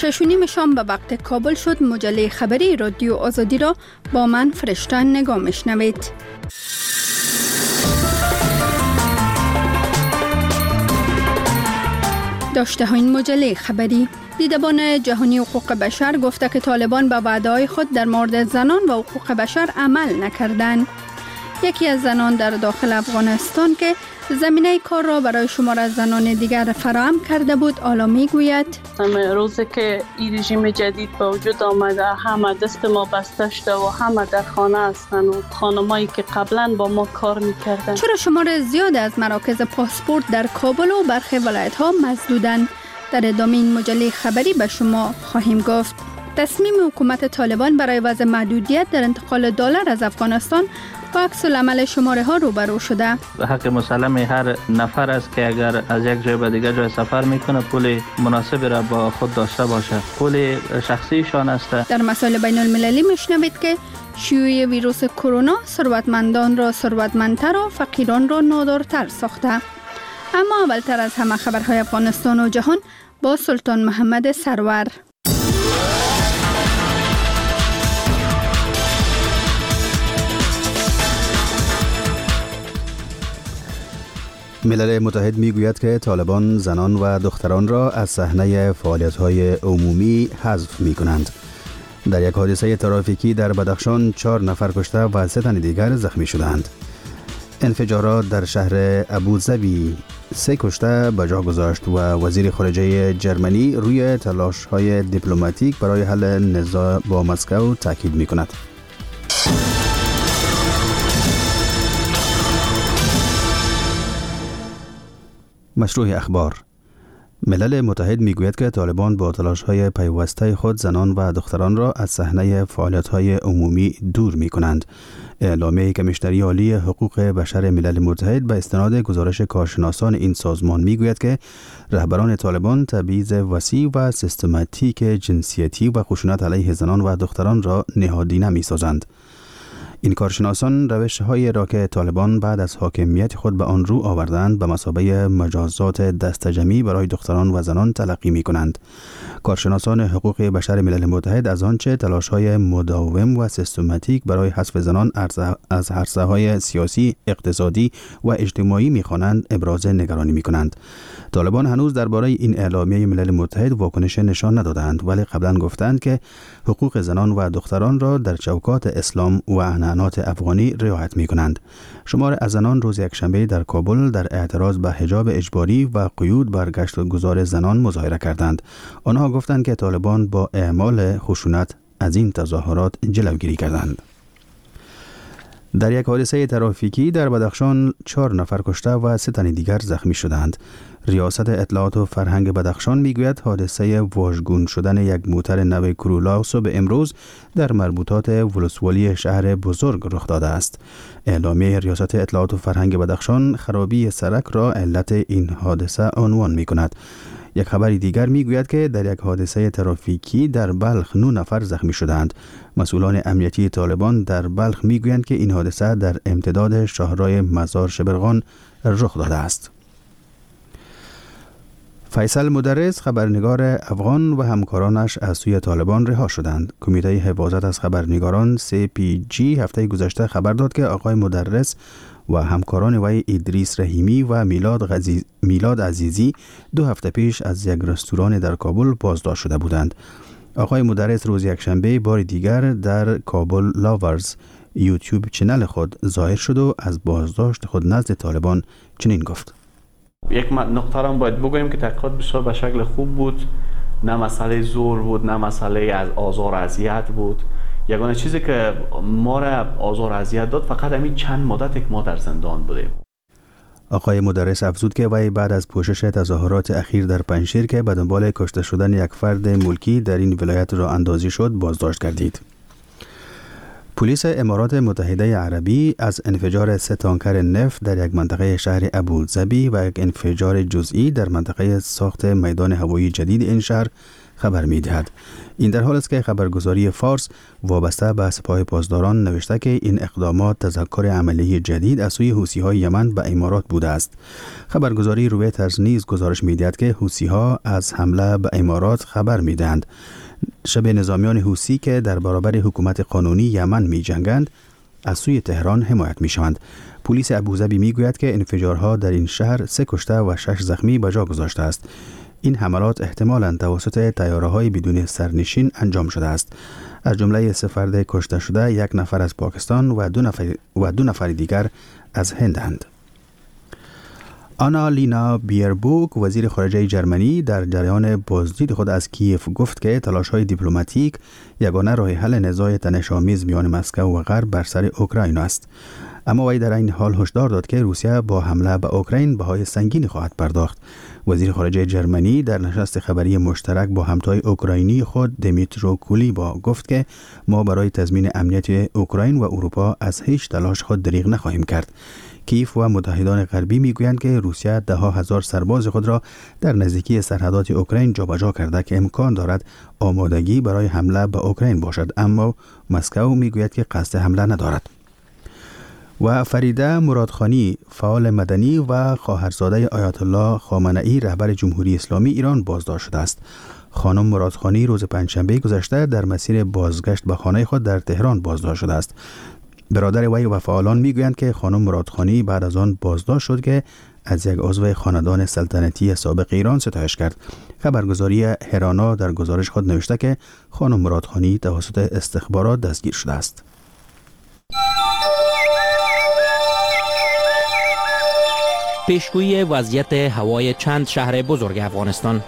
6:30 شام به وقت کابل شد. مجله خبری رادیو آزادی را با من فرشته نگاه میشنوید. داشته ها این مجله خبری. دیدبان جهانی حقوق بشر گفته که طالبان به وعده‌های خود در مورد زنان و حقوق بشر عمل نکردند. یکی از زنان در داخل افغانستان که زمینه کار را برای شمار از زنان دیگر فراهم کرده بود، حالا میگوید روزی که این رژیم جدید به وجود آمده، همه دست ما بسته شده و همه در خانه هستند و خانمایی که قبلا با ما کار میکردن. چرا شمار زیاد از مراکز پاسپورت در کابل و برخی ولایت ها مسدودند؟ در ادامه این مجله خبری به شما خواهیم گفت. تصمیم حکومت طالبان برای وضع محدودیت در انتقال دلار از افغانستان با عکس العمل شماره ها روبرو شده. حق مسلم هر نفر است که اگر از یک جای به دیگر جای سفر میکنه پول مناسبی را با خود داشته باشه. پول شخصیشان است. در مسائل بین المللی میشنوید که شیوع ویروس کرونا ثروتمندان را ثروتمندتر و فقیران را نادارتر ساخته. اما اولتر از همه خبرهای افغانستان و جهان با سلطان محمد سرور. ملل متحد میگوید که طالبان زنان و دختران را از صحنه فعالیت‌های عمومی حذف می‌کنند. در یک حادثه ترافیکی در بدخشان 4 نفر کشته و 3 تن دیگر زخمی شدند. انفجارات در شهر ابوظبی 3 کشته به جا گذاشت و وزیر خارجه جرمنی روی تلاش‌های دیپلماتیک برای حل نزاع با مسکو تاکید می‌کند. مشروع اخبار. ملل متحد میگوید که طالبان با تلاش‌های پیوسته خود زنان و دختران را از صحنه فعالیت‌های عمومی دور می‌کنند. اعلامیه کمیشنری عالی حقوق بشر ملل متحد به استناد گزارش کارشناسان این سازمان میگوید که رهبران طالبان تبعیض وسیع و سیستماتیک جنسیتی و خشونت علیه زنان و دختران را نهادینه می‌سازند. این کارشناسان روش‌های را که طالبان بعد از حاکمیت خود به آن رو آوردند به مثابه مجازات دستجمعی برای دختران و زنان تلقی می‌کنند. کارشناسان حقوق بشر ملل متحد از آنچه تلاش‌های مداوم و سیستماتیک برای حذف زنان از عرصه‌های سیاسی، اقتصادی و اجتماعی می‌خوانند ابراز نگرانی می‌کنند. طالبان هنوز درباره این اعلامیه ملل متحد واکنش نشان ندادند، ولی قبلا گفتند که حقوق زنان و دختران را در چوکات اسلام و عنعنات افغانی رعایت می‌کنند. شمار از زنان روز یکشنبه در کابل در اعتراض به حجاب اجباری و قیود بر گشت و گذار زنان مظاهره کردند. آنها گفتند که طالبان با اعمال خشونت از این تظاهرات جلوگیری کردند. در یک حادثه ترافیکی در بدخشان 4 نفر کشته و 3 تن دیگر زخمی شدند. ریاست اطلاعات و فرهنگ بدخشان میگوید حادثه واژگون شدن یک موتر نو کرولا صبح امروز در مربوطات ولسوالی شهر بزرگ رخ داده است. اعلامیه ریاست اطلاعات و فرهنگ بدخشان خرابی سرک را علت این حادثه عنوان میکند. یک خبر دیگر میگوید که در یک حادثه ترافیکی در بلخ 9 نفر زخمی شدند. مسئولان امنیتی طالبان در بلخ میگویند که این حادثه در امتداد شاهراه مزار شبرغان رخ داده است. فیصل مدرس خبرنگار افغان و همکارانش از سوی طالبان رها شدند. کمیته حفاظت از خبرنگاران CPG هفته گذشته خبر داد که آقای مدرس و همکاران وی ادریس رحیمی و میلاد عزیزی 2 هفته پیش از یک رستوران در کابل بازداشت شده بودند. آقای مدرس روز یکشنبه بار دیگر در کابل لاورز یوتیوب چنل خود ظاهر شد و از بازداشت خود نزد طالبان چنین گفت: یک نقطه را باید بگوییم که تحقیقات بسیار به شکل خوب بود، نه مسئله زور بود، نه مسئله از آزار و اذیت بود. یگانه چیزی که ما را آزار و اذیت داد فقط همین چند مدت که ما در زندان بودیم. آقای مدرس افزود که وی بعد از پوشش تظاهرات اخیر در پنجشیر که به دنبال کشته شدن یک فرد ملکی در این ولایت را اندازی شد بازداشت گردید. پلیس امارات متحده عربی از انفجار 3 تانکر نفت در یک منطقه شهر ابوظبی و یک انفجار جزئی در منطقه ساخت میدان هوایی جدید این شهر خبر می‌دهد. این در حال است که خبرگزاری فارس وابسته به سپاه پاسداران نوشته که این اقدامات تذکر عملی جدید از سوی حوثی‌های یمن به امارات بوده است. خبرگزاری رویترز نیز گزارش می‌دهد که حوثی‌ها از حمله به امارات خبر می‌دهند. شبه نظامیان حوثی که در برابر حکومت قانونی یمن می‌جنگند از سوی تهران حمایت می‌شوند. پلیس ابوظبی می‌گوید که انفجارها در این شهر 3 کشته و 6 زخمی به جا گذاشته است. این حملات احتمالاً توسط طیاره‌های بدون سرنشین انجام شده است. از جمله 3 فرد کشته شده 1 نفر از پاکستان و 2 نفر دیگر از هندند. آنا لینا بیربوک وزیر خارجه جرمنی در جریان بازدید خود از کیف گفت که تلاش‌های دیپلماتیک یگانه راه حل نزاع تنش‌آمیز میان مسکو و غرب بر سر اوکراین است. اما وی در این حال هشدار داد که روسیه با حمله به اوکراین بهای سنگینی خواهد پرداخت. وزیر خارجه جرمنی در نشست خبری مشترک با همتای اوکراینی خود دیمیترو کولیبا گفت که ما برای تضمین امنیت اوکراین و اروپا از هیچ تلاش خود دریغ نخواهیم کرد. کیف و متحدان غربی میگویند که روسیه 10,000 سرباز خود را در نزدیکی سرحدات اوکراین جابجا کرده که امکان دارد آمادگی برای حمله به اوکراین باشد، اما مسکو میگوید که قصد حمله ندارد. و فریده مرادخانی فعال مدنی و خواهرزاده آیت الله خامنه‌ای رهبر جمهوری اسلامی ایران بازداشت شده است. خانم مرادخانی روز پنجشنبه گذشته در مسیر بازگشت به خانه خود در تهران بازداشت شده است. برادر وی و فعالان میگویند که خانم مرادخانی بعد از آن بازداشت شد که از یک عضو خاندان سلطنتی سابق ایران ستایش کرد. خبرگزاری هرانا در گزارش خود نوشته که خانم مرادخانی توسط استخبارات دستگیر شده است. پیشگویی وضعیت هوای چند شهر بزرگ افغانستان.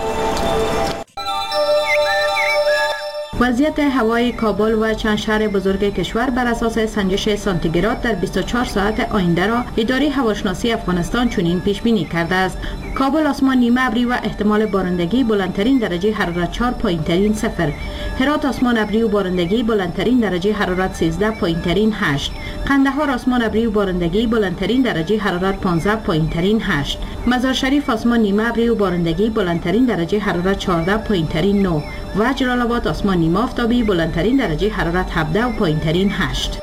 وضعیت هوای کابل و چند شهر بزرگ کشور بر اساس سنجش سانتیگراد در 24 ساعت آینده را اداره هواشناسی افغانستان چنین پیش بینی کرده است: کابل آسمان نیمه ابری و احتمال بارندگی، بلندترین درجه حرارت 4، پایینترین 0. هرات آسمان ابری و بارندگی، بلندترین درجه حرارت 13، پایینترین 8. قندهار آسمان ابری و بارندگی، بلندترین درجه حرارت 15، پایینترین 8. مزار شریف آسمان نیمه ابری و بارندگی، بلندترین درجه حرارت 14، پایینترین 9. و جلال آباد آسمان نیمه آفتابی، بلندترین درجه حرارت 17 و پایینترین 8.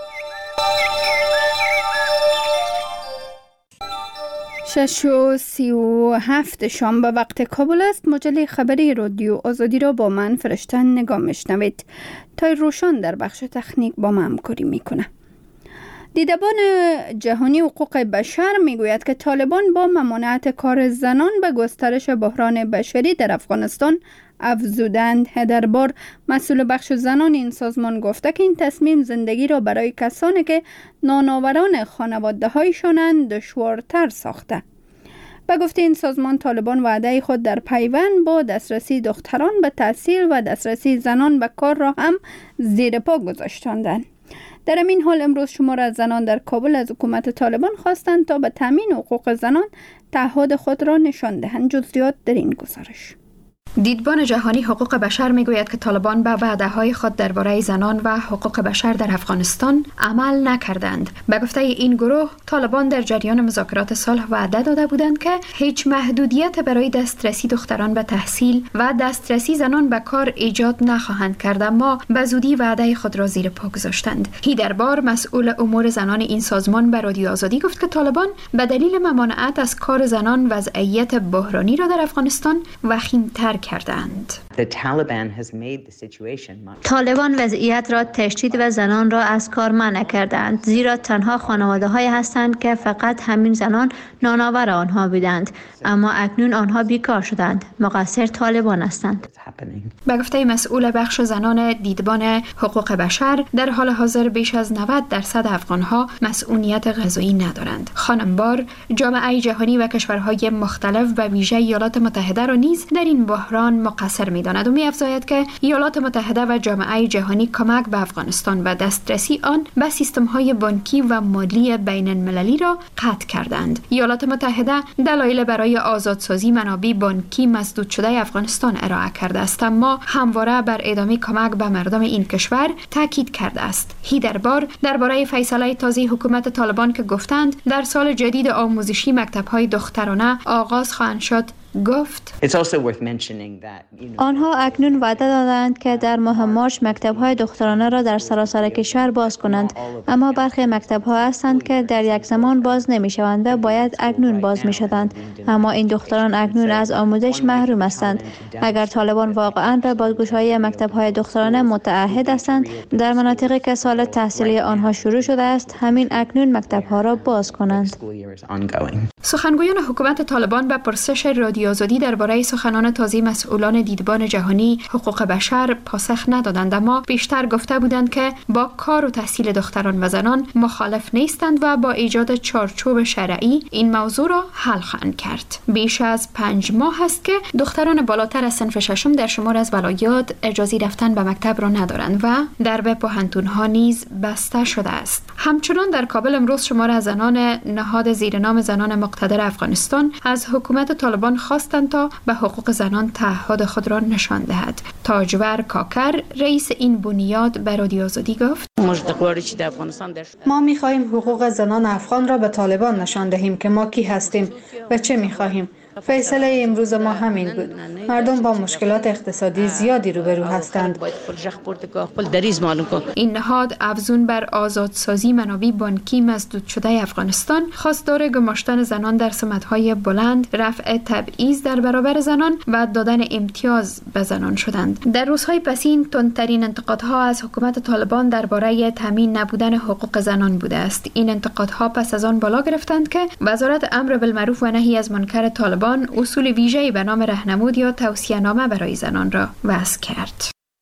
شش و 37 شام به وقت کابل است. مجله خبری رادیو آزادی را با من فرشته نگاه میشنوید. تای روشان در بخش تکنیک با من همکاری میکنه. دیدبان جهانی حقوق بشر میگوید که طالبان با ممانعت کار زنان به گسترش بحران بشری در افغانستان افزودند. هدربار مسئول بخش زنان این سازمان گفته که این تصمیم زندگی را برای کسانی که نانآوران خانواده هایشانند دشوارتر ساخته. به گفته این سازمان، طالبان وعده خود در پیوند با دسترسی دختران به تحصیل و دسترسی زنان به کار را هم زیر پا گذاشتند. در این حال امروز شمار از زنان در کابل از حکومت طالبان خواستند تا به تامین حقوق زنان تعهد خود را نشان دهند. جزئیات در این گزارش. دیدبان جهانی حقوق بشر میگوید که طالبان به وعده‌های خود درباره زنان و حقوق بشر در افغانستان عمل نکردند. به گفته این گروه، طالبان در جریان مذاکرات صلح وعده داده بودند که هیچ محدودیت برای دسترسی دختران به تحصیل و دسترسی زنان به کار ایجاد نخواهند کرد، اما به زودی وعده خود را زیر پا گذاشتند. هیدربار مسئول امور زنان این سازمان به رادیو آزادی گفت که طالبان به دلیل ممانعت از کار زنان وضعیت بحرانی را در افغانستان وخیم‌تر کردند. طالبان وضعیت را تشدید و زنان را از کار منع کردند، زیرا تنها خانواده های هستند که فقط همین زنان نانآور آنها بودند، اما اکنون آنها بیکار شدند. مقصر طالبان هستند. به گفته مسئول بخش زنان دیدبان حقوق بشر، در حال حاضر بیش از 90% افغانها مسئولیت غذایی ندارند. خانم بار جامعه جهانی و کشورهای مختلف به ویژه ایالات متحده را نیز در این بحران مقصر می‌داند و می‌افزاید که ایالات متحده و جامعه جهانی کمک به افغانستان و دسترسی آن به سیستم‌های بانکی و مالی بین‌المللی را قطع کردند. ایالات متحده دلایل برای آزادسازی منابع بانکی مسدود شده افغانستان ارائه کرده است، اما همواره بر ادامه کمک به مردم این کشور تاکید کرده است. هیدربار درباره فیصله تازه حکومت طالبان که گفتند در سال جدید آموزشی مکتب‌های دخترانه آغاز خواهند شد گفت آنها اکنون وعده دادند که در ماه مارچ مکتب‌های دخترانه را در سراسر کشور باز کنند، اما برخی مکتب‌ها هستند که در یک زمان باز نمی‌شوند و باید اکنون باز می‌شدند، اما این دختران اکنون از آموزش محروم هستند. اگر طالبان واقعاً به بازگشایی مکتب‌های دخترانه متعهد هستند، در مناطقی که سال تحصیلی آنها شروع شده است، همین اکنون مکتب‌ها را باز کنند. سخنگویان حکومت طالبان به پرسش رادیو آزادی درباره سخنان تازه مسئولان دیدبان جهانی حقوق بشر پاسخ ندادند، اما بیشتر گفته بودند که با کار و تحصیل دختران و زنان مخالف نیستند و با ایجاد چارچوب شرعی این موضوع را حل خواهند کرد. بیش از 5 ماه است که دختران بالاتر از صنف ششم در شمار از ولایات اجازه رفتن به مکتب را ندارند و درب پوهنتون‌ها نیز بسته شده است. همچنان در کابل امروز شمار از زنان نهاد زیر نام زنان مقتدر افغانستان از حکومت طالبان خواستند تا به حقوق زنان تعهد خود را نشان دهد. تاجور کاکر رئیس این بنیاد به رادیو آزادی گفت: ما می‌خواهیم حقوق زنان افغان را به طالبان نشان دهیم که ما کی هستیم و چه می‌خواهیم. فیصله امروز ما همین بود. مردم با مشکلات اقتصادی زیادی روبرو هستند. این نهاد افزون بر آزادسازی منابع بانکی مسدود شده افغانستان، خواستار گماشتن زنان در سمت‌های بلند، رفع تبعیض در برابر زنان و دادن امتیاز به زنان شدند. در روزهای پسین تندترین انتقادها از حکومت طالبان درباره تامین نبودن حقوق زنان بوده است. این انتقادها پس از آن بالا گرفتند که وزارت امر بالمعروف و نهی از منکر طالبان اصول ویژه‌ای به نام راهنمود یا توصیه‌نامه برای زنان را وضع کرد.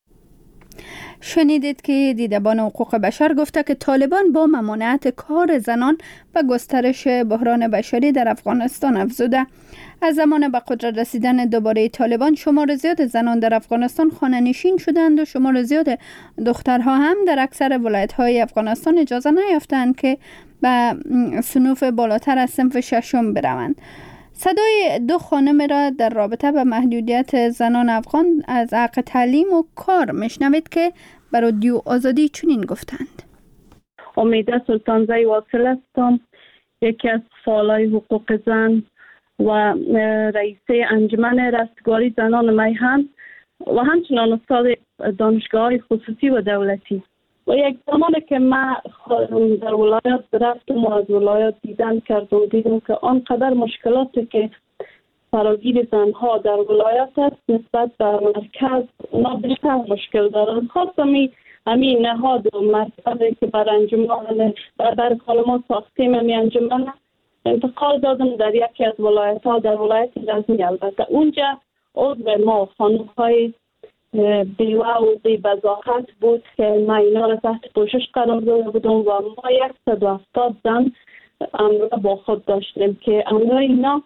شنیدید که دیدبان حقوق بشر گفته که طالبان با ممانعت کار زنان و گسترش بحران بشری در افغانستان افزوده. از زمان به قدرت رسیدن دوباره طالبان شمار زیاد زنان در افغانستان خانه نشین شدند و شمار زیاد دخترها هم در اکثر ولایت‌های افغانستان اجازه نیافتند که به صنوف بالاتر از صنف ششم بروند. صدای 2 خانم را در رابطه با محدودیت زنان افغان از حق تعلیم و کار میشنوید که بر رادیو آزادی چنین گفتند. امیده سلطانزی واصل هستم، یکی از فعالای حقوق زن و رئیسه انجمن رستگاری زنان میهن و همچنان استاد دانشگاه خصوصی و دولتی. و یک زمانی که من در ولایت رفتم و از ولایت دیدن دیدم که آنقدر مشکلاتی که فراگیر زنها در ولایت است نسبت به مرکز اونا بیشتر مشکل دارند. خواستم همین نهاد و مرکزی که بر انجمن بر کالما ساختیم همین انجمن انتقال دادم در یکی از ولایت ها، در ولایت غزنی. البته اونجا عضو ما خانم‌های بیوه و بی بزاحت بود که ما اینا را تحت پوشش قرار داده بودم و ما 170 زن امرا با خود داشتیم که امرا اینا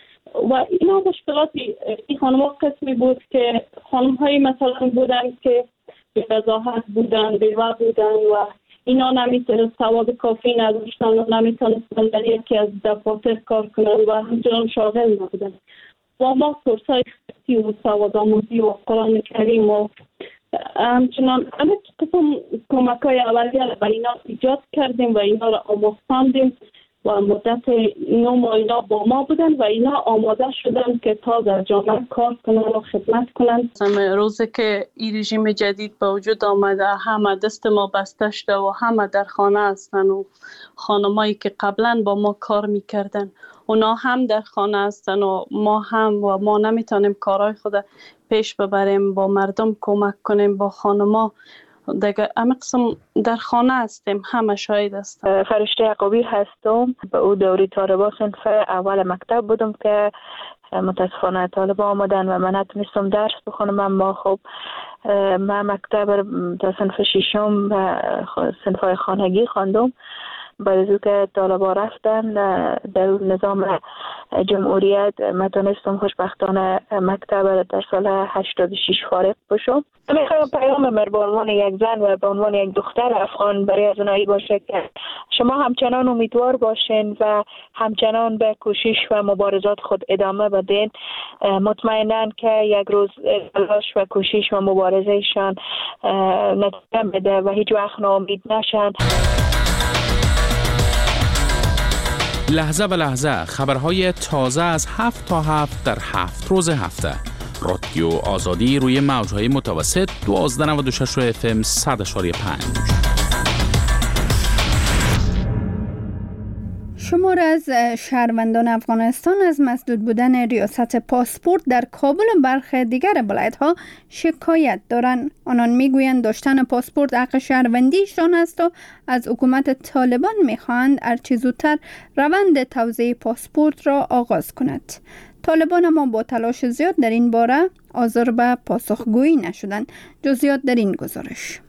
مشکلاتی این خانم ها قسمی بود که خانم های مثلا بودن که بی بزاحت بودن، بیوه بودن و اینا نمیتونست سواد کافی نداشتن و نمیتونستن در یکی از دفاتر کار کنن و همچنان شاغل نبودن. و ما کورسای اختصاصی و سواد آموزی و قرآن کریم و همچنان همه قسم کمک‌های اولیه به اینا ایجاد کردیم و اینا را آموزاندیم و مدت 9 ماه اینا با ما بودن و اینا آماده شدن که تا در جامعه کار کنن و خدمت کنن. روزی که این رژیم جدید به وجود آمده همه دست ما بسته شده و همه در خانه هستن و خانمایی که قبلا با ما کار میکردن اونا هم در خانه هستن و ما نمیتونیم کارهای خود پیش ببریم، با مردم کمک کنیم، با خانما دیگه همه قسم در خانه هستیم، همه شاهد هستم. فرشته عقابی هستم. به او دوری طالبا صنف اول مکتب بودم که متاسفانه طالبا آمدن و من نتونستم درس بخونم، اما خب من مکتب تا صنف 6 و صنف‌های خانگی خواندم. بعد از که طالبا رفتن در نظام جمهوریت من تونستم خوشبختانه مکتب در سال 86 فارغ بشم. میخوام پیام من به عنوان یک زن و به عنوان یک دختر افغان برای از اونایی باشه که شما همچنان امیدوار باشین و همچنان به کوشش و مبارزات خود ادامه بدین. مطمئناً که یک روز تلاش و کوشش و مبارزهشان نتیجه بده و هیچ وقت ناامید نشن. لحظه به لحظه خبرهای تازه از 7 تا 7 در 7 روز هفته. رادیو آزادی روی موجهای متوسط 1296 FM 100.5. شمار از شهروندان افغانستان از مسدود بودن ریاست پاسپورت در کابل و برخی دیگر ولایت‌ها شکایت دارند. آنان میگویند داشتن پاسپورت حق شهروندیشان است و از حکومت طالبان میخواهند هرچه زودتر روند توزیع پاسپورت را آغاز کند. طالبان اما با تلاش زیاد در این باره حاضر به پاسخگویی نشدند. جزئیات در این گزارش.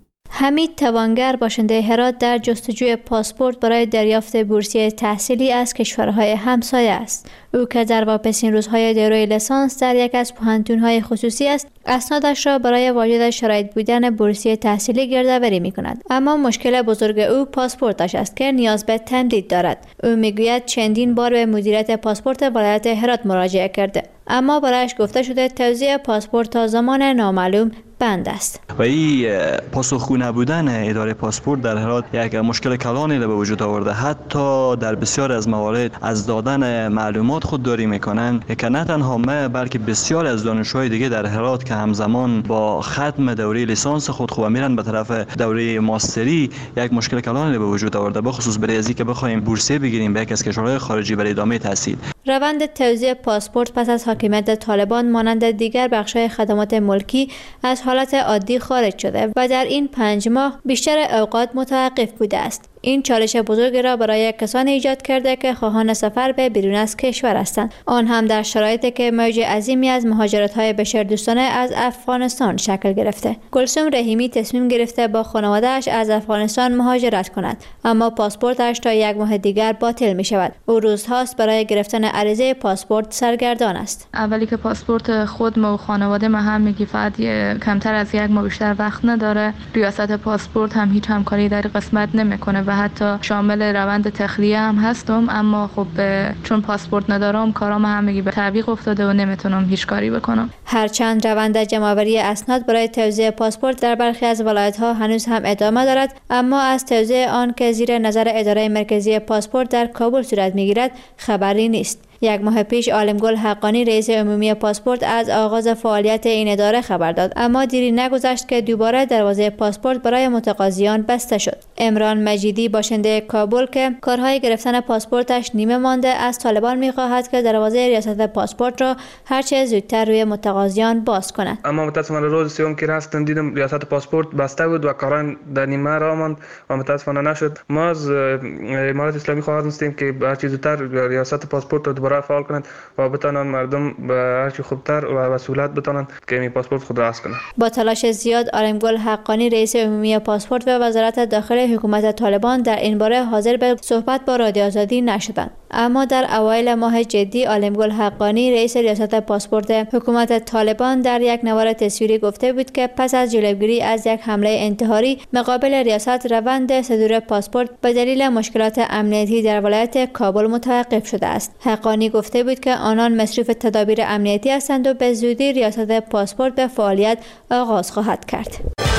حمید توانگر باشنده هرات در جستجوی پاسپورت برای دریافت بورسیه تحصیلی از کشورهای همسایه است. او که در واپسین روزهای دوره لیسانس در یک از پوهنتون‌های خصوصی است، اسنادش را برای واجد شرایط بودن بورسیه تحصیلی گردآوری می‌کند. اما مشکل بزرگ او پاسپورتش است که نیاز به تمدید دارد. او می‌گوید چندین بار به مدیریت پاسپورت ولایت هرات مراجعه کرده، اما برایش گفته شده توزیع پاسپورت تا زمان نامعلوم بند است. و این پاسخگو نبودن اداره پاسپورت در هرات یک مشکل کلانی به وجود آورده. حتی در بسیار از موارد از دادن معلومات خودداری میکنند که نه تنها ما بلکه بسیار از دانشجوهای دیگه در هرات که همزمان با ختم دوره لیسانس خود خوب میرن به طرف دوره ماستری یک مشکل کلانی به وجود آورده، به خصوص برای ازی که بخوایم بورسیه بگیریم به یک از کشورهای خارجی برای ادامه تحصیل. روند توزیع پاسپورت پس از حاکمیت طالبان مانند دیگر بخش‌های خدمات ملکی از حالت عادی خارج شده و در این 5 ماه بیشتر اوقات متوقف بوده است. این چالش بزرگ را برای کسانی ایجاد کرده که خواهان سفر به بیرون از کشور هستند، آن هم در شرایطی که موج عظیمی از مهاجرت‌های بشردوستانه از افغانستان شکل گرفته. گلسوم رحیمی تصمیم گرفته با خانواده‌اش از افغانستان مهاجرت کند، اما پاسپورتش تا 1 ماه دیگر باطل می شود. او روزهاست برای گرفتن عریضه پاسپورت سرگردان است. اولی که پاسپورت خود و خانواده ما هم میگی فقط کمتر از 1 ماه بیشتر وقت نداره. ریاست پاسپورت هم هیچ همکاری در قسمت نمیکنه و حتی شامل روند تخلیه هم هستم، اما خب چون پاسپورت ندارم کارام همگی به تعویق افتاده و نمیتونم هیچ کاری بکنم. هرچند روند جمع‌آوری اسناد برای توزیع پاسپورت در برخی از ولایت‌ها هنوز هم ادامه دارد، اما از توزیع آن که زیر نظر اداره مرکزی پاسپورت در کابل صورت میگیرد خبری نیست. 1 ماه پیش عالمگل حقانی رئیس عمومی پاسپورت از آغاز فعالیت این اداره خبر داد، اما دیری نگذشت که دوباره دروازه پاسپورت برای متقاضیان بسته شد. عمران مجیدی باشنده کابل که کارهای گرفتن پاسپورتش نیمه مانده از طالبان می‌خواهد که دروازه ریاست پاسپورت را هرچه زودتر روی متقاضیان باز کند. اما متاسفانه روز سوم که رفتم دیدم ریاست پاسپورت بسته بود و کاران در نیمه را ماند و متاسفانه نشد. ما از امارات اسلامی خواستیم که هرچه زودتر ریاست پاسپورت را دوباره فعال کنند و بتوانند مردم به هرچی خوبتر و به سهولت بتوانند که این پاسپورت خود را حاصل کنند. با تلاش زیاد عالمگل حقانی رئیس عمومی پاسپورت و وزارت داخله حکومت طالبان در این باره حاضر به صحبت با رادیو آزادی نشدند، اما در اوایل ماه جدی عالمگل حقانی رئیس ریاست پاسپورت حکومت طالبان در یک نوار تصویری گفته بود که پس از جلوگیری از یک حمله انتحاری مقابل ریاست روند صدور پاسپورت به دلیل مشکلات امنیتی در ولایت کابل متوقف شده است. حقانی گفته بود که آنان مصروف تدابیر امنیتی هستند و به زودی ریاست پاسپورت به فعالیت آغاز خواهد کرد.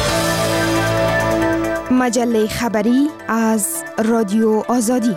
مجله خبری از رادیو آزادی.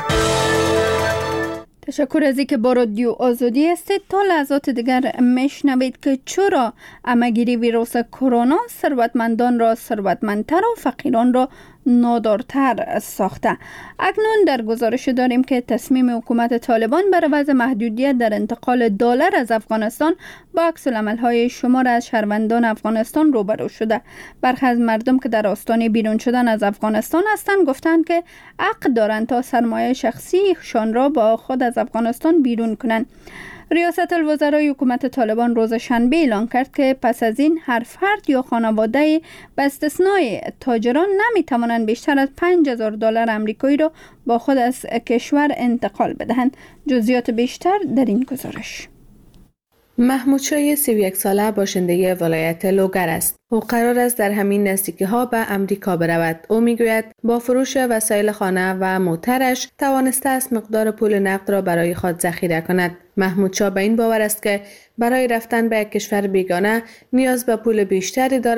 تشکر از اینکه با رادیو آزادی هستید. تا لحظات دیگر میشنوید که چرا همه‌گیری ویروس کرونا ثروتمندان را ثروتمندتر و فقیران را نادارتر ساخته. اکنون در گزارش داریم که تصمیم حکومت طالبان بر وضع محدودیت در انتقال دلار از افغانستان با عکس العمل‌های شمار از شهروندان افغانستان روبرو شده. برخی از مردم که در آستانه بیرون شدن از افغانستان هستند گفتند که حق دارند تا سرمایه شخصیشان را با خود از افغانستان بیرون کنند. ریاست الوزرای حکومت طالبان روز شنبه اعلام کرد که پس از این هر فرد یا خانواده به استثنای تاجران نمیتوانند بیشتر از $5,000 آمریکایی را با خود از کشور انتقال بدهند. جزئیات بیشتر در این گزارش. محمود شای 31 ساله باشنده ولایت لوگر است. او قرار است در همین نزدیکی‌ها به امریکا برود. او میگوید با فروش وسایل خانه و موترش توانسته است مقدار پول نقد را برای خود ذخیره کند. محمود شاه به این باور است که برای رفتن به کشور بیگانه نیاز به پول بیشتری دارد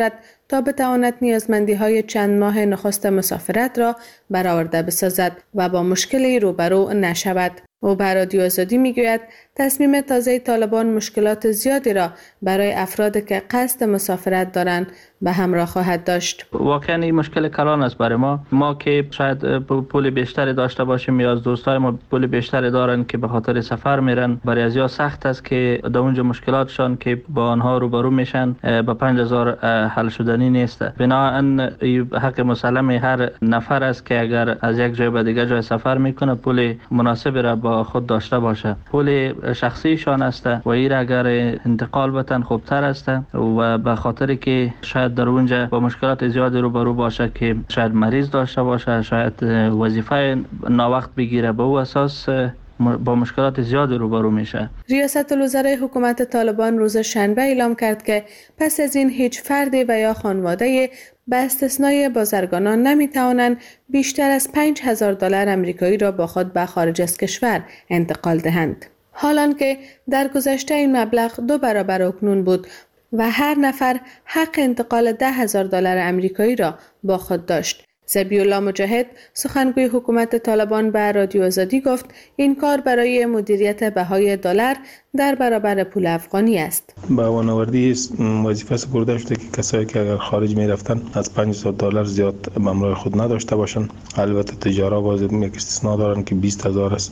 تا بتواند نیازمندی‌های چند ماه نخست مسافرت را برآورده بسازد و با مشکلی روبرو نشود. او به رادیو آزادی میگوید تصمیم تازه طالبان مشکلات زیادی را برای افرادی که قصد مسافرت دارند به همراه خواهد داشت. واقعا این مشکل کلان است برای ما که شاید پول بیشتری داشته باشیم یا از دوستای ما پول بیشتری دارن که به خاطر سفر میرن، برای ازیا سخت است که در اونجا مشکلاتشان که با آنها روبرو میشن با 5000 حل شدنی نیست. بنابراین حق مسلم هر نفر است که اگر از یک جای به دیگر جای سفر میکنه پول مناسبی را با خود داشته باشه. پول شخصیشان است و این اگر انتقال بتن خوبتر است و به خاطر که شاید در اونجا با مشکلات زیادی روبرو باشه که شاید مریض داشته باشه، شاید وظیفه ناوقت بگیره، به او اساس با مشکلات زیادی روبرو میشه. ریاست الوزرای حکومت طالبان روز شنبه اعلام کرد که پس از این هیچ فردی و یا خانواده به استثنای بازرگانان نمیتوانند بیشتر از $5000 آمریکایی را با خود به خارج از کشور انتقال دهند. حالان که در گذشته این مبلغ 2 برابر اکنون بود و هر نفر حق انتقال $10,000 آمریکایی را با خود داشت. ذبیح الله مجاهد سخنگوی حکومت طالبان به رادیو آزادی گفت این کار برای مدیریت بهای دلار در برابر پول افغانی است. با وانوردی وظیفه سپرده شده که کسایی که اگر خارج می رفتن از $5000 زیاد به همراه خود نداشته باشن. البته تجارا باز یک استثناء دارن که 20000 است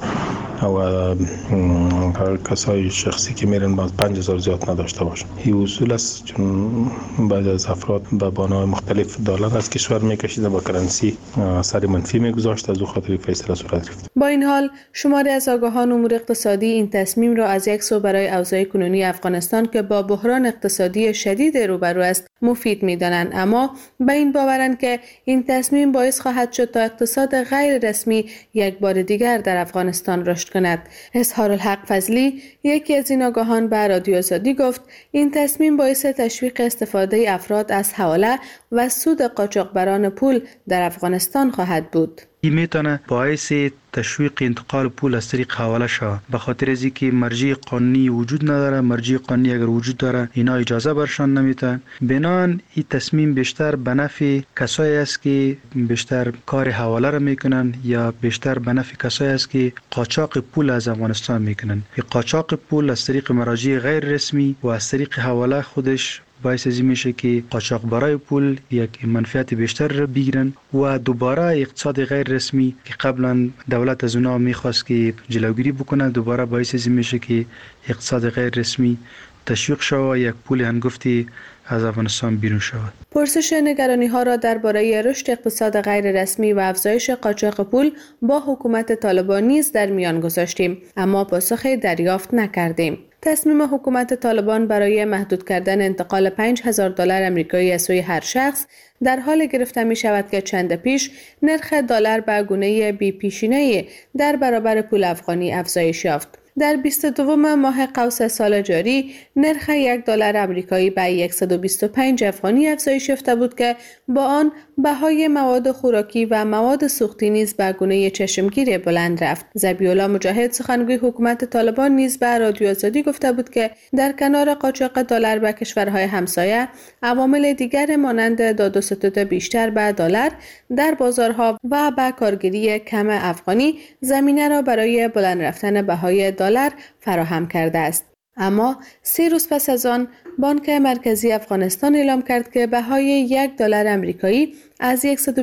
و کسای شخصی که میرن باز 5000 زیاد نداشته باشن. این اصول است چون بعضی از افراد به بنای مختلف دلار از کشور میکشیدن با کرنسی سر منفی میگذاشت، از او خاطر فیصله صورت گرفت. با این حال شماری از آگاهان امور اقتصادی این تصمیم را از یک سو برای اوضاع کنونی افغانستان که با بحران اقتصادی شدید روبرو است مفید می‌دانند، اما به این باورند که این تصمیم باعث خواهد شد تا اقتصاد غیر رسمی یک بار دیگر در افغانستان رشد کند. اظهارالحق فضلی یکی از این آگاهان به رادیو آزادی گفت این تصمیم باعث تشویق استفاده افراد از حواله و سود قاچاقبران پول در افغانستان خواهد بود. این میتونه باعث تشویق انتقال پول از طریق حواله شود، به خاطر از اینکه مرجع قانونی وجود نداره. مرجع قانونی اگر وجود داره اینا اجازه برشان نمیتن. بنابراین این تصمیم بیشتر به نفع کسایی است که بیشتر کار حواله را میکنن یا بیشتر به نفع کسایی است که قاچاق پول از افغانستان میکنن. این قاچاق پول از طریق مراجع غیر رسمی و از طریق حواله خودش باعث از این میشه که قاچاقبرای پول یک منفعت بیشتر را بگیرن و دوباره اقتصاد غیر رسمی که قبلا دولت از اونها میخواست که جلوگیری بکنه دوباره باعث از این میشه که اقتصاد غیر رسمی تشویق شود، یک پول هنگفتی از افغانستان بیرون شود. پرسش نگرانی ها را درباره رشد اقتصاد غیر رسمی و افزایش قاچاق پول با حکومت طالبان نیز در میان گذاشتیم، اما پاسخی دریافت نکردیم. تصمیم حکومت طالبان برای محدود کردن انتقال $5000 آمریکایی از سوی هر شخص در حال گرفته می شود که چند پیش نرخ دلار به گونه بی پیشینه در برابر پول افغانی افزایش یافت. در 22 ماه قوس سال جاری نرخ $1 آمریکایی به 125 افغانی افزایش یافته بود که با آن بهای مواد خوراکی و مواد سوختی نیز به گونه چشمگیر بلند رفت. ذبیح الله مجاهد سخنگوی حکومت طالبان نیز به رادیو آزادی گفته بود که در کنار قاچاق دلار به کشورهای همسایه عوامل دیگر مانند داد و ستد بیشتر به دلار در بازارها و به کارگیری کم افغانی زمینه را برای بلند رفتن بهای دلار فراهم کرده است. اما 3 روز پس از آن بانک مرکزی افغانستان اعلام کرد که بهای $1 آمریکایی از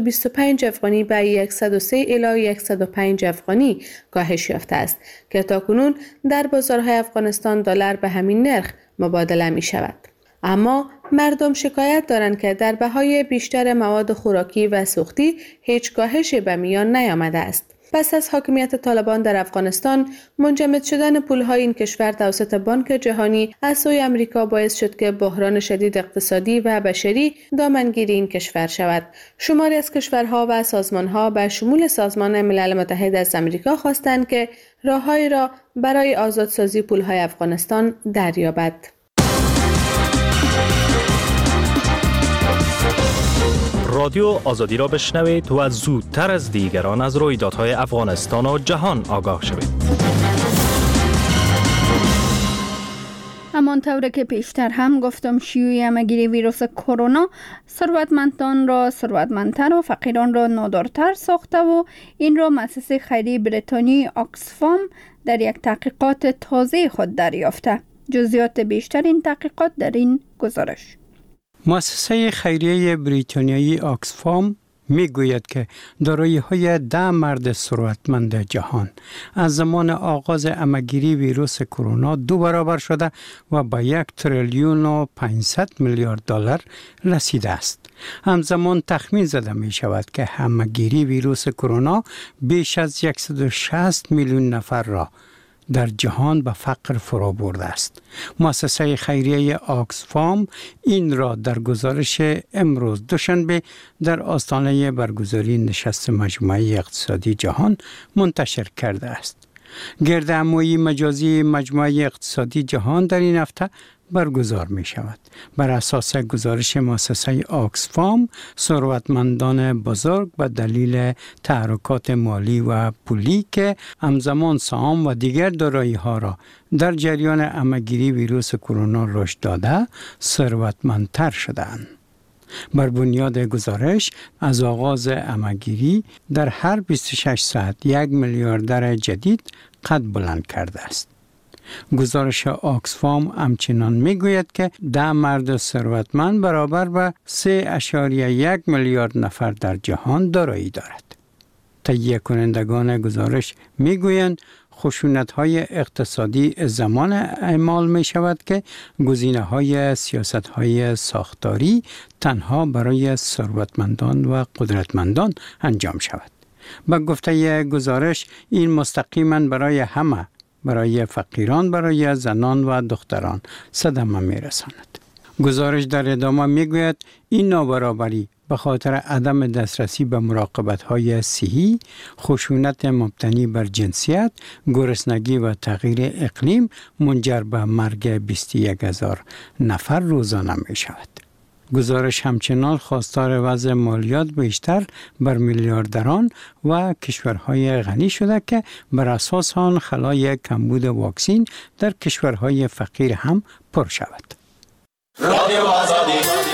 125 افغانی به 103 الی 105 افغانی کاهش یافته است که تاکنون در بازارهای افغانستان دلار به همین نرخ مبادله می شود. اما مردم شکایت دارند که در بهای بیشتر مواد خوراکی و سوختی هیچ کاهشی به میان نیامده است. پس از حاکمیت طالبان در افغانستان، منجمد شدن پولهای این کشور توسط بانک جهانی از سوی آمریکا باعث شد که بحران شدید اقتصادی و بشری دامنگیر این کشور شود. شماری از کشورها و سازمانها به شمول سازمان ملل متحد از آمریکا خواستند که راههایی را برای آزادسازی پولهای افغانستان دریابد. رادیو آزادی را بشنوید و زودتر از دیگران از رویدادهای افغانستان و جهان آگاه شوید. همانطور که پیشتر هم گفتم شیوع همه‌گیری ویروس کرونا ثروتمندان را ثروتمندتر و فقیران را نادارتر ساخته و این را مؤسسه خیریه بریتانیایی آکسفام در یک تحقیقات تازه خود دریافته. جزئیات بیشتر این تحقیقات در این گزارش. مؤسسه خیریه بریتانیایی آکسفام می گوید که دارایی‌های 10 مرد ثروتمند جهان از زمان آغاز همه‌گیری ویروس کرونا 2 برابر شده و به 1 تریلیون و 500 میلیارد دلار رسیده است. همزمان تخمین زده می شود که همه‌گیری ویروس کرونا بیش از 160 میلیون نفر را در جهان به فقر فرا برده است. مؤسسه خیریه آکسفام این را در گزارش امروز دوشنبه در آستانه برگزاری نشست مجمع اقتصادی جهان منتشر کرده است. گردهمایی مجازی مجمع اقتصادی جهان در این هفته برگزار می شود. بر اساس گزارش مؤسسه آکسفام، ثروتمندان بزرگ به دلیل تحرکات مالی و پولی که همزمان سهام و دیگر دارایی ها را در جریان همه‌گیری ویروس کرونا رشد داده، ثروتمندتر شدند. بر بنیاد گزارش از آغاز همه‌گیری در هر 26 ساعت 1 میلیاردر جدید قد بلند کرده است. گزارش آکسفام همچنان میگوید که 10 مرد ثروتمند برابر به 3.1 میلیارد نفر در جهان دارایی دارد. تهیه کنندگان گزارش میگویند خشونت‌های اقتصادی زمان اعمال می شود که گزینه‌های سیاست‌های ساختاری تنها برای ثروتمندان و قدرتمندان انجام شود. با گفته گزارش این مستقیما برای همه، برای فقیران، برای زنان و دختران صدمه می رساند. گزارش در ادامه می گوید این نابرابری به خاطر عدم دسترسی به مراقبت‌های صحی، خشونت مبتنی بر جنسیت، گرسنگی و تغییر اقلیم منجر به مرگ 21,000 نفر روزانه می شود. گزارش همچنان خواستار وضع مالیات بیشتر بر میلیاردران و کشورهای غنی شده که بر اساس آن خلای کمبود واکسین در کشورهای فقیر هم پر شود. رادیو آزادی.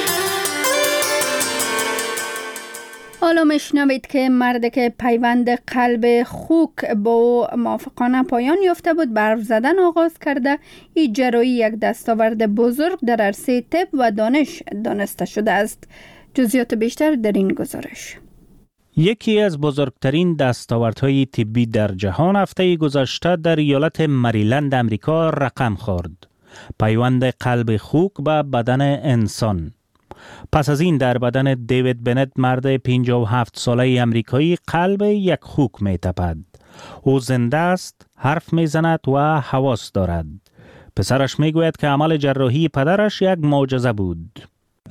حالا میشنوید که مردی که پیوند قلب خوک با او موافقانه پایان یافته بود به حرف زدن آغاز کرده، این جراحی یک دستاورد بزرگ در عرصه طب و دانش دانسته شده است. جزئیات بیشتر در این گزارش. یکی از بزرگترین دستاوردهای طبی در جهان هفته گذشته در ایالت مریلند امریکا رقم خورد. پیوند قلب خوک به بدن انسان. پس از این در بدن دیوید بنت، مرد 57 ساله امریکایی، قلب یک خوک می تپد. او زنده است، حرف می زند و حواس دارد. پسرش می گوید که عمل جراحی پدرش یک معجزه بود.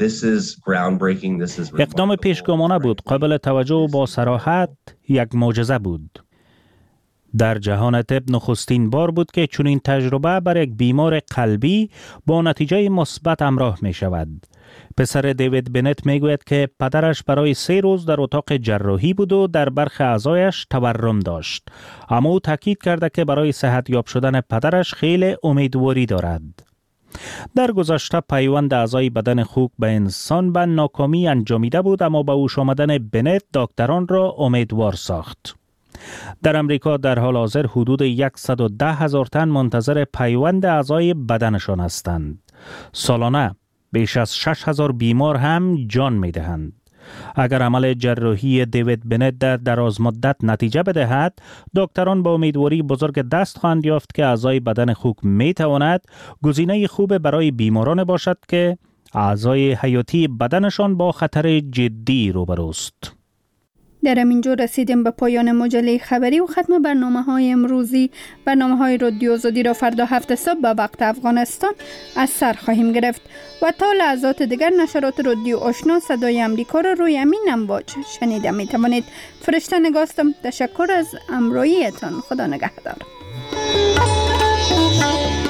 اقدام پیشگامانه بود، قابل توجه و با صراحت یک معجزه بود. در جهان طب نخستین بار بود که چنین تجربه بر یک بیمار قلبی با نتیجه مثبت همراه می شود. پسر دیوید بنت می گوید که پدرش برای 3 روز در اتاق جراحی بود و در برخی اعضایش تورم داشت. اما او تاکید کرده که برای صحت یاب شدن پدرش خیلی امیدواری دارد. در گذشته پیوند اعضای بدن خوک به انسان به ناکامی انجامیده بود، اما با هوش آمدن بنت دکتران را امیدوار ساخت. در امریکا در حال حاضر حدود 110,000 تن منتظر پیوند اعضای بدنشان هستند. سالانه بیش از 6,000 بیمار هم جان می دهند. اگر عمل جراحی دیوید بنت در دراز مدت نتیجه بدهد، دکتران با امیدواری بزرگ دست خواهند یافت که اعضای بدن خوک می تواند گزینه خوب برای بیماران باشد که اعضای حیاتی بدنشان با خطر جدی روبروست. در همینجا رسیدیم به پایان مجله خبری و ختم برنامه‌های امروزی. برنامه‌های رادیو آزادی را فردا 7 صبح به وقت افغانستان از سر خواهیم گرفت و تا لحظات دیگر نشرات رادیو آشنا صدای امریکا را روی امین امواج شنیده می توانید. فرشته نگاستم. تشکر از همراهیتان. خدا نگهدار.